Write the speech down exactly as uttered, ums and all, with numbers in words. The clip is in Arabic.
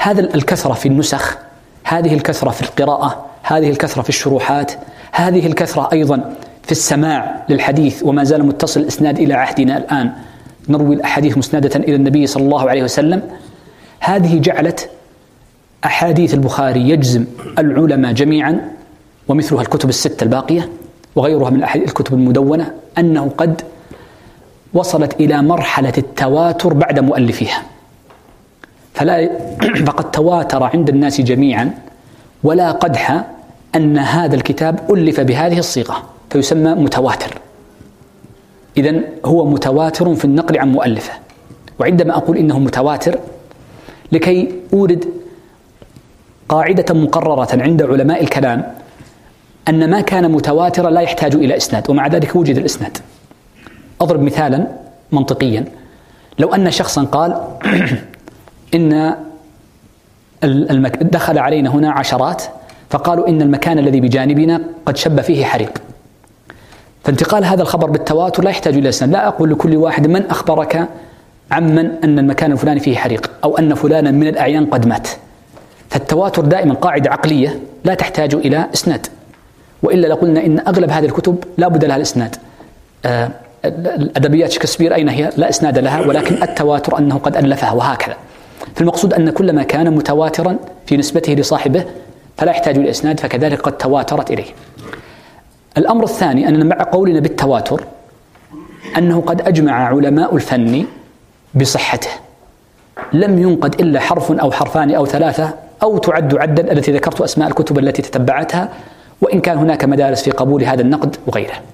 هذا الكثرة في النسخ، هذه الكثرة في القراءة، هذه الكثرة في الشروحات، هذه الكثرة أيضا في السماع للحديث، وما زال متصل الإسناد إلى عهدنا الآن نروي الأحاديث مسندة إلى النبي صلى الله عليه وسلم. هذه جعلت أحاديث البخاري يجزم العلماء جميعا ومثلها الكتب الستة الباقية وغيرها من الكتب المدونة أنه قد وصلت إلى مرحلة التواتر بعد مؤلفيها، فلا فقد تواتر عند الناس جميعا ولا قدح أن هذا الكتاب ألف بهذه الصيغة فيسمى متواتر. إذن هو متواتر في النقل عن مؤلفه. وعندما أقول إنه متواتر لكي أورد قاعدة مقررة عند علماء الكلام أن ما كان متواترا لا يحتاج إلى إسناد، ومع ذلك وجد الإسناد. أضرب مثالا منطقيا، لو أن شخصا قال إن المك... دخل علينا هنا عشرات فقالوا إن المكان الذي بجانبنا قد شب فيه حريق، فانتقال هذا الخبر بالتواتر لا يحتاج إلى إسناد. لا أقول لكل واحد من أخبرك عمن أن المكان الفلاني فيه حريق أو أن فلانا من الأعيان قد مات. فالتواتر دائما قاعدة عقلية لا تحتاج إلى إسناد، وإلا لقلنا إن أغلب هذه الكتب لا بد لها الإسناد. آه الأدبيات شكسبير أين هي؟ لا إسناد لها، ولكن التواتر أنه قد ألفها وهكذا. فالمقصود أن كل ما كان متواترا في نسبته لصاحبه فلا يحتاج إلى إسناد، فكذلك قد تواترت إليه. الأمر الثاني أننا مع قولنا بالتواتر أنه قد أجمع علماء الفن بصحته، لم ينقد إلا حرف أو حرفان أو ثلاثة أو تعد عدا التي ذكرت أسماء الكتب التي تتبعتها، وإن كان هناك مدارس في قبول هذا النقد وغيره.